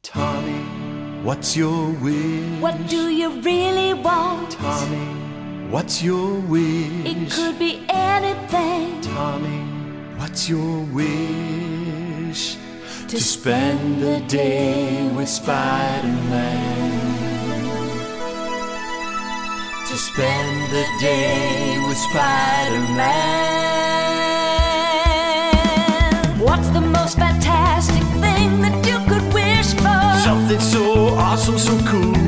Tommy, what's your wish? What do you really want? Tommy, what's your wish? It could be anything. Tommy, what's your wish? To spend the day with Spider-Man. To spend the day with Spider-Man. What's the most fantastic thing that you could wish for? Something so awesome, so cool.